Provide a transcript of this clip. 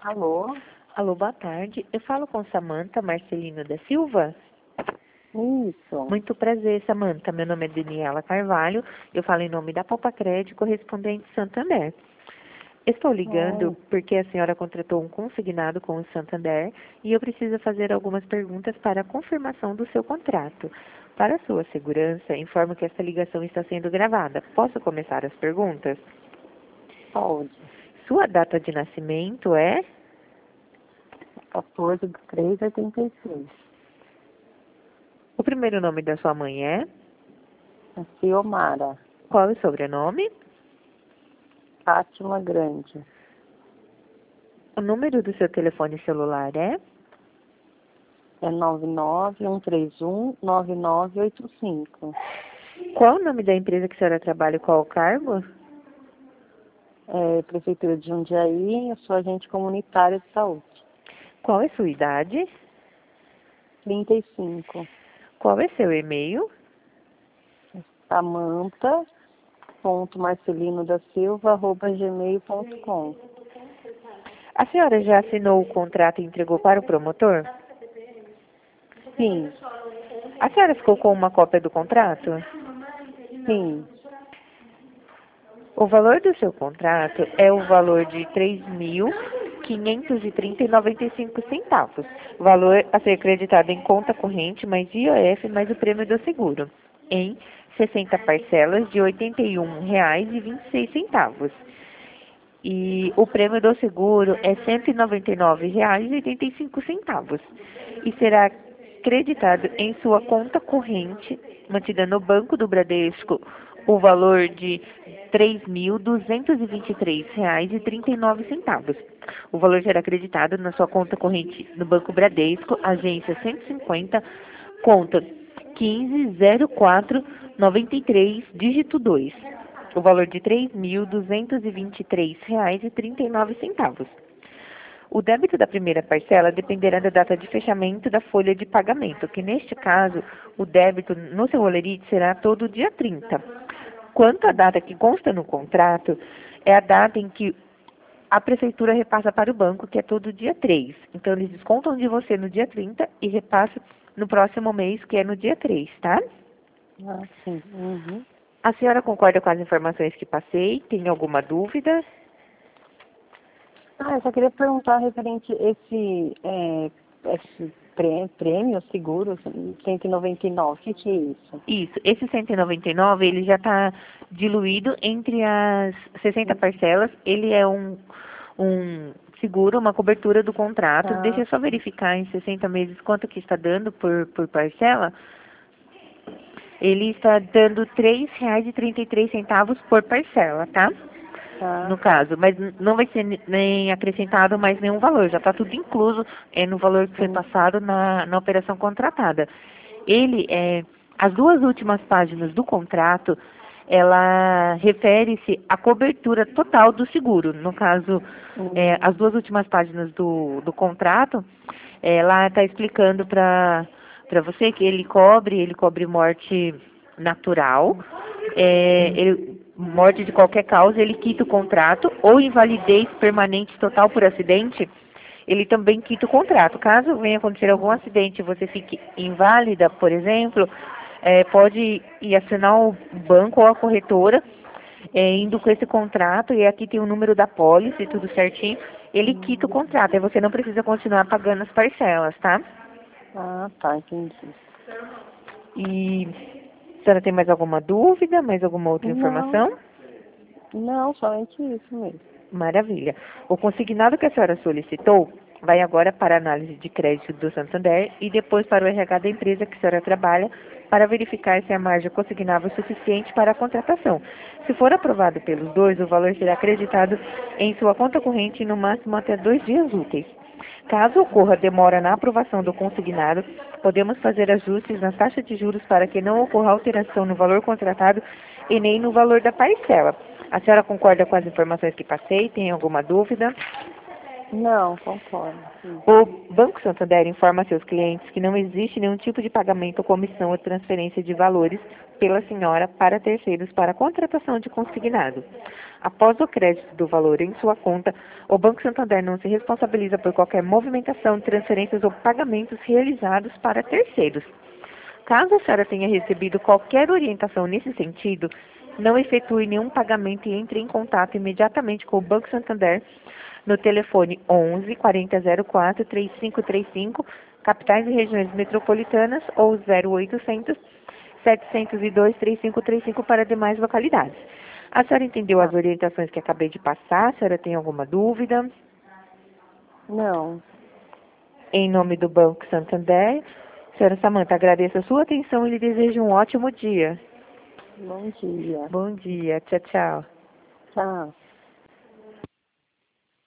Alô? Alô, boa tarde. Eu falo com Samanta Marcelino da Silva. Isso. Muito prazer, Samanta. Meu nome é Daniela Carvalho. Eu falo em nome da Popacred, correspondente Santander. Estou ligando Oi. porque a senhora contratou um consignado com o Santander e eu preciso fazer algumas perguntas para a confirmação do seu contrato. Para sua segurança, informo que esta ligação está sendo gravada. Posso começar as perguntas? Pode. Sua data de nascimento é? 14/3/86. O primeiro nome da sua mãe é? A Ciomara. Qual é o sobrenome? Fátima Grande. O número do seu telefone celular é? É 991319985. Qual o nome da empresa que a senhora trabalha e qual o cargo? É Prefeitura de Jundiaí, eu sou agente comunitária de saúde. Qual é sua idade? 35. Qual é seu e-mail? Samanta.marcelinodasilva@gmail.com. A senhora já assinou o contrato e entregou para o promotor? Sim, A senhora ficou com uma cópia do contrato? sim. O valor do seu contrato é o valor de R$ 3.530,95. Valor a ser creditado em conta corrente, mais IOF, mais o prêmio do seguro, em 60 parcelas de R$ 81,26. E o prêmio do seguro é R$ 199,85. E será creditado em sua conta corrente, mantida no Banco do Bradesco, o valor de R$ 3.223,39. O valor será acreditado na sua conta corrente no Banco Bradesco, agência 150, conta 150493, dígito 2. O valor de R$ 3.223,39. O débito da primeira parcela dependerá da data de fechamento da folha de pagamento, que neste caso, o débito no seu holerite será todo dia 30. Quanto à data que consta no contrato, é a data em que a prefeitura repassa para o banco, que é todo dia 3. Então, eles descontam de você no dia 30 e repassam no próximo mês, que é no dia 3, tá? Ah, sim. Uhum. A senhora concorda com as informações que passei? Tem alguma dúvida? Eu só queria perguntar referente esse prêmio, seguro, 199, o que é isso? Isso, esse 199, ele já está diluído entre as 60 parcelas. Ele é um seguro, uma cobertura do contrato. Deixa Ah, eu só verificar em 60 meses quanto que está dando por parcela. Ele está dando R$ 3,33 por parcela, tá? tá. No caso, mas não vai ser nem acrescentado mais nenhum valor, já está tudo incluso no valor que foi Hum, passado na operação contratada. Ele, as duas últimas páginas do contrato, ela refere-se à cobertura total do seguro. No caso, as duas últimas páginas do contrato, lá está explicando para você que ele cobre morte natural, morte de qualquer causa, ele quita o contrato, ou invalidez permanente total por acidente, ele também quita o contrato. Caso venha acontecer algum acidente e você fique inválida, por exemplo, pode ir assinar o banco ou a corretora, indo com esse contrato, e aqui tem o número da pólice, tudo certinho, ele quita o contrato, aí você não precisa continuar pagando as parcelas, tá? tá, entendi. E a senhora tem mais alguma dúvida, mais alguma outra Não, informação? não, somente isso mesmo. Maravilha. O consignado que a senhora solicitou vai agora para a análise de crédito do Santander e depois para o RH da empresa que a senhora trabalha para verificar se a margem consignável é suficiente para a contratação. Se for aprovado pelos dois, o valor será acreditado em sua conta corrente no máximo até 2 dias úteis. Caso ocorra demora na aprovação do consignado, podemos fazer ajustes na taxa de juros para que não ocorra alteração no valor contratado e nem no valor da parcela. A senhora concorda com as informações que passei? Tem alguma dúvida? Não, concordo. Sim. O Banco Santander informa a seus clientes que não existe nenhum tipo de pagamento, comissão ou transferência de valores pela senhora para terceiros para contratação de consignado. Após o crédito do valor em sua conta, o Banco Santander não se responsabiliza por qualquer movimentação, transferências ou pagamentos realizados para terceiros. Caso a senhora tenha recebido qualquer orientação nesse sentido, não efetue nenhum pagamento e entre em contato imediatamente com o Banco Santander no telefone 11 4004 3535, capitais e regiões metropolitanas, ou 0800 702 3535 para demais localidades. A senhora entendeu as Tá. orientações que acabei de passar? A senhora tem alguma dúvida? Não. Em nome do Banco Santander, senhora Samanta, agradeço a sua atenção e lhe desejo um ótimo dia. Bom dia. Bom dia. Tchau, tchau. Tchau.